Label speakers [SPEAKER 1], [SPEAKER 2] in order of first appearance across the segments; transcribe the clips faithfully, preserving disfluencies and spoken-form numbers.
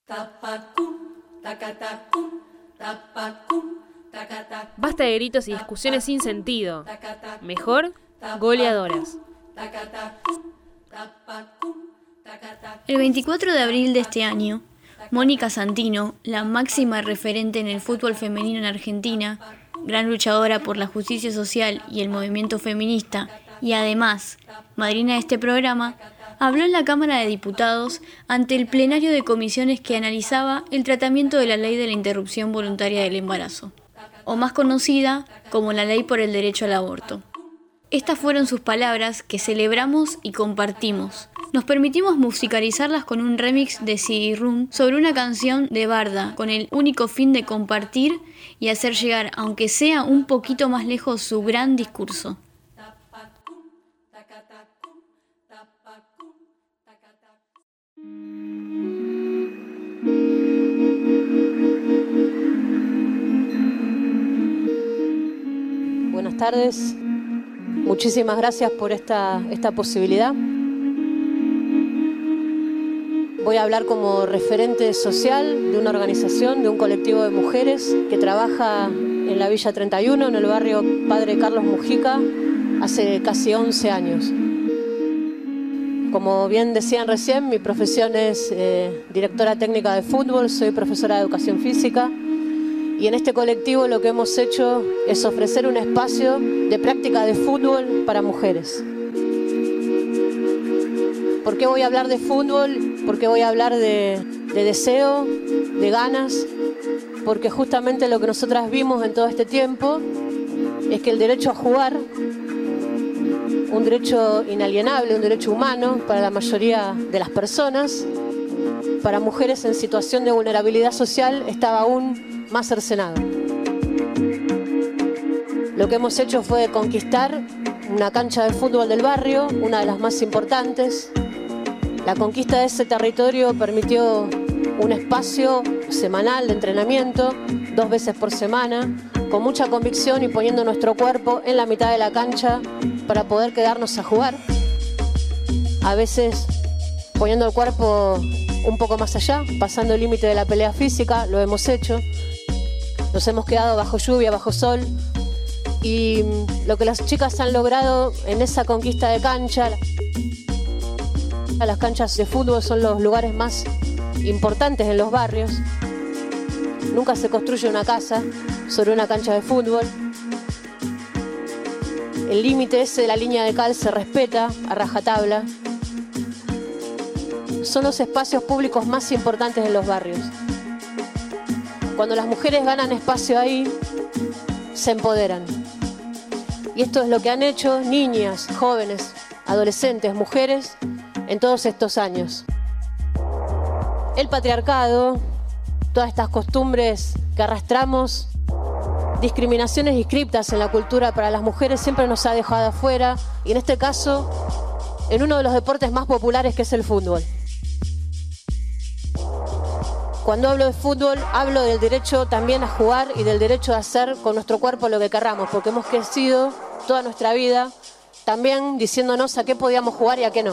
[SPEAKER 1] Basta de gritos y discusiones sin sentido. Mejor, goleadoras.
[SPEAKER 2] El veinticuatro de abril de este año, Mónica Santino, la máxima referente en el fútbol femenino en Argentina, gran luchadora por la justicia social y el movimiento feminista, y además, madrina de este programa, habló en la Cámara de Diputados ante el plenario de comisiones que analizaba el tratamiento de la ley de la interrupción voluntaria del embarazo, o más conocida como la ley por el derecho al aborto. Estas fueron sus palabras que celebramos y compartimos. Nos permitimos musicalizarlas con un remix de C D Room sobre una canción de Barda, con el único fin de compartir y hacer llegar, aunque sea un poquito más lejos, su gran discurso.
[SPEAKER 3] Buenas tardes. Muchísimas gracias por esta, esta posibilidad. Voy a hablar como referente social de una organización, de un colectivo de mujeres que trabaja en la Villa treinta y uno, en el barrio Padre Carlos Mujica, hace casi once años. Como bien decían recién, mi profesión es eh, directora técnica de fútbol, soy profesora de educación física. Y en este colectivo lo que hemos hecho es ofrecer un espacio de práctica de fútbol para mujeres. ¿Por qué voy a hablar de fútbol? ¿Por qué voy a hablar de, de deseo, de ganas? Porque justamente lo que nosotras vimos en todo este tiempo es que el derecho a jugar, un derecho inalienable, un derecho humano para la mayoría de las personas, para mujeres en situación de vulnerabilidad social, estaba aún más cercenado. Lo que hemos hecho fue conquistar una cancha de fútbol del barrio, una de las más importantes. La conquista de ese territorio permitió un espacio semanal de entrenamiento, dos veces por semana, con mucha convicción y poniendo nuestro cuerpo en la mitad de la cancha para poder quedarnos a jugar. A veces poniendo el cuerpo un poco más allá, pasando el límite de la pelea física, lo hemos hecho. Nos hemos quedado bajo lluvia, bajo sol, y lo que las chicas han logrado en esa conquista de cancha, las canchas de fútbol son los lugares más importantes en los barrios. Nunca se construye una casa sobre una cancha de fútbol. El límite ese de la línea de cal se respeta a rajatabla. Son los espacios públicos más importantes en los barrios. Cuando las mujeres ganan espacio ahí, se empoderan. Y esto es lo que han hecho niñas, jóvenes, adolescentes, mujeres en todos estos años. El patriarcado, todas estas costumbres que arrastramos, discriminaciones inscriptas en la cultura para las mujeres, siempre nos ha dejado afuera, y en este caso, en uno de los deportes más populares, que es el fútbol. Cuando hablo de fútbol, hablo del derecho también a jugar y del derecho a hacer con nuestro cuerpo lo que querramos, porque hemos crecido toda nuestra vida también diciéndonos a qué podíamos jugar y a qué no.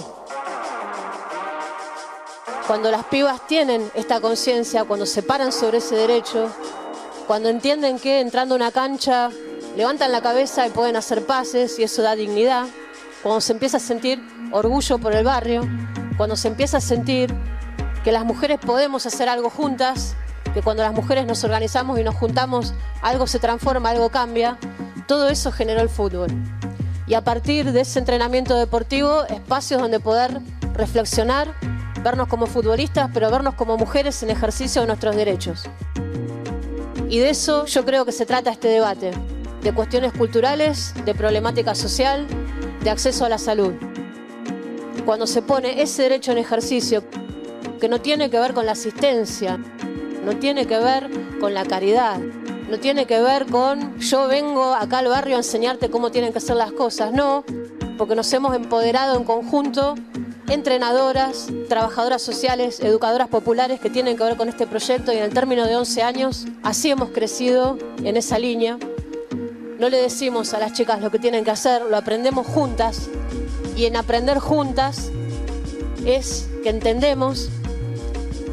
[SPEAKER 3] Cuando las pibas tienen esta conciencia, cuando se paran sobre ese derecho, cuando entienden que entrando a una cancha levantan la cabeza y pueden hacer pases y eso da dignidad, cuando se empieza a sentir orgullo por el barrio, cuando se empieza a sentir que las mujeres podemos hacer algo juntas, que cuando las mujeres nos organizamos y nos juntamos, algo se transforma, algo cambia. Todo eso generó el fútbol. Y a partir de ese entrenamiento deportivo, espacios donde poder reflexionar, vernos como futbolistas, pero vernos como mujeres en ejercicio de nuestros derechos. Y de eso yo creo que se trata este debate, de cuestiones culturales, de problemática social, de acceso a la salud. Cuando se pone ese derecho en ejercicio, que no tiene que ver con la asistencia, no tiene que ver con la caridad, no tiene que ver con yo vengo acá al barrio a enseñarte cómo tienen que hacer las cosas, no, porque nos hemos empoderado en conjunto, entrenadoras, trabajadoras sociales, educadoras populares que tienen que ver con este proyecto, y en el término de once años así hemos crecido en esa línea. No le decimos a las chicas lo que tienen que hacer, lo aprendemos juntas, y en aprender juntas es que entendemos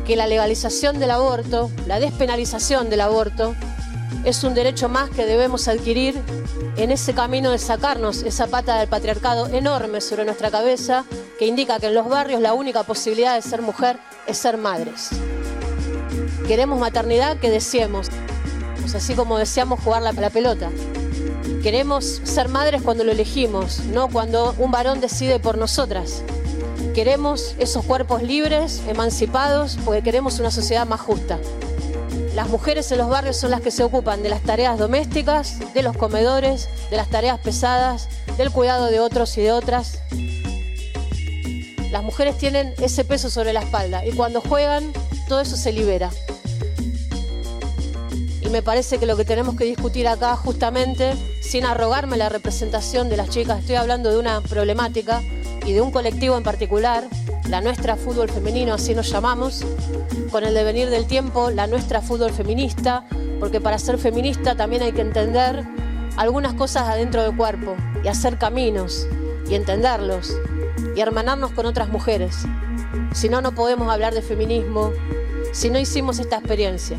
[SPEAKER 3] que la legalización del aborto, la despenalización del aborto, es un derecho más que debemos adquirir en ese camino de sacarnos esa pata del patriarcado enorme sobre nuestra cabeza, que indica que en los barrios la única posibilidad de ser mujer es ser madres. Queremos maternidad que deseemos, pues así como deseamos jugar la, la pelota. Queremos ser madres cuando lo elegimos, no cuando un varón decide por nosotras. Queremos esos cuerpos libres, emancipados, porque queremos una sociedad más justa. Las mujeres en los barrios son las que se ocupan de las tareas domésticas, de los comedores, de las tareas pesadas, del cuidado de otros y de otras. Las mujeres tienen ese peso sobre la espalda y cuando juegan, todo eso se libera. Y me parece que lo que tenemos que discutir acá, justamente, sin arrogarme la representación de las chicas, estoy hablando de una problemática y de un colectivo en particular, la nuestra fútbol femenino, así nos llamamos, con el devenir del tiempo, la nuestra fútbol feminista, porque para ser feminista también hay que entender algunas cosas adentro del cuerpo y hacer caminos y entenderlos y hermanarnos con otras mujeres. Si no, no podemos hablar de feminismo si no hicimos esta experiencia.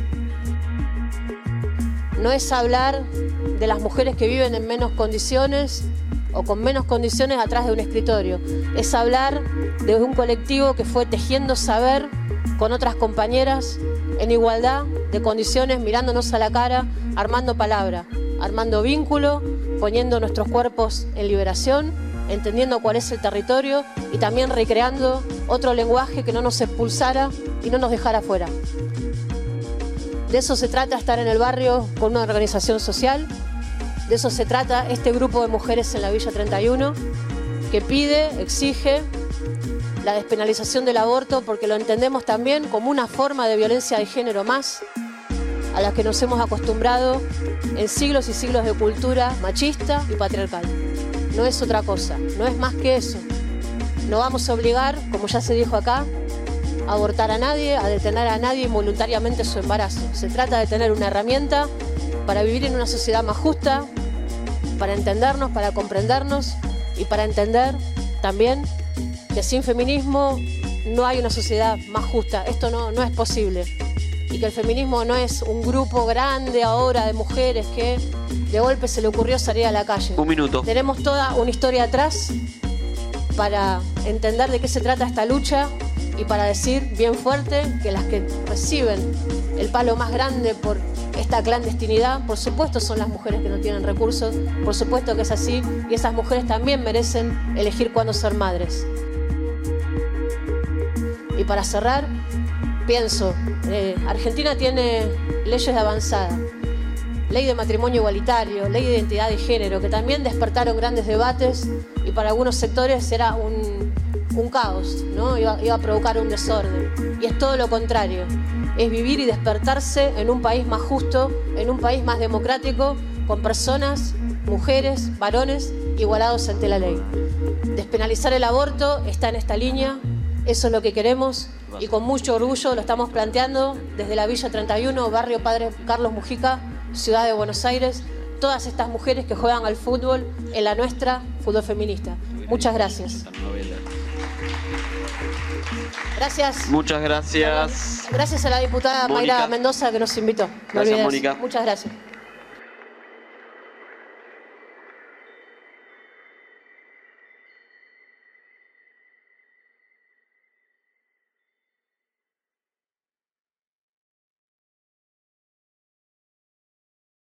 [SPEAKER 3] No es hablar de las mujeres que viven en menos condiciones o con menos condiciones atrás de un escritorio. Es hablar de un colectivo que fue tejiendo saber con otras compañeras en igualdad de condiciones, mirándonos a la cara, armando palabra, armando vínculo, poniendo nuestros cuerpos en liberación, entendiendo cuál es el territorio y también recreando otro lenguaje que no nos expulsara y no nos dejara fuera. De eso se trata estar en el barrio con una organización social. De eso se trata este grupo de mujeres en la Villa treinta y uno, que pide, exige la despenalización del aborto porque lo entendemos también como una forma de violencia de género más a la que nos hemos acostumbrado en siglos y siglos de cultura machista y patriarcal. No es otra cosa, no es más que eso. No vamos a obligar, como ya se dijo acá, a abortar a nadie, a detener a nadie involuntariamente su embarazo. Se trata de tener una herramienta para vivir en una sociedad más justa, para entendernos, para comprendernos y para entender también que sin feminismo no hay una sociedad más justa. Esto no, no es posible. Y que el feminismo no es un grupo grande ahora de mujeres que de golpe se le ocurrió salir a la calle.
[SPEAKER 4] Un minuto.
[SPEAKER 3] Tenemos toda una historia atrás para entender de qué se trata esta lucha y para decir bien fuerte que las que reciben el palo más grande por esta clandestinidad, por supuesto son las mujeres que no tienen recursos, por supuesto que es así, y esas mujeres también merecen elegir cuándo ser madres. Y para cerrar, pienso, eh, Argentina tiene leyes de avanzada, ley de matrimonio igualitario, ley de identidad de género, que también despertaron grandes debates y para algunos sectores era un, un caos, ¿no? Iba, iba a provocar un desorden. Y es todo lo contrario, es vivir y despertarse en un país más justo, en un país más democrático, con personas, mujeres, varones, igualados ante la ley. Despenalizar el aborto está en esta línea, eso es lo que queremos y con mucho orgullo lo estamos planteando desde la Villa treinta y uno, barrio Padre Carlos Mujica, Ciudad de Buenos Aires, todas estas mujeres que juegan al fútbol en la nuestra fútbol feminista. Muchas gracias. Gracias.
[SPEAKER 4] Muchas gracias.
[SPEAKER 3] Gracias a la diputada
[SPEAKER 4] Mónica.
[SPEAKER 3] Mayra Mendoza que nos invitó. Me
[SPEAKER 4] Gracias,
[SPEAKER 3] olvidé.
[SPEAKER 4] Mónica.
[SPEAKER 3] Muchas gracias.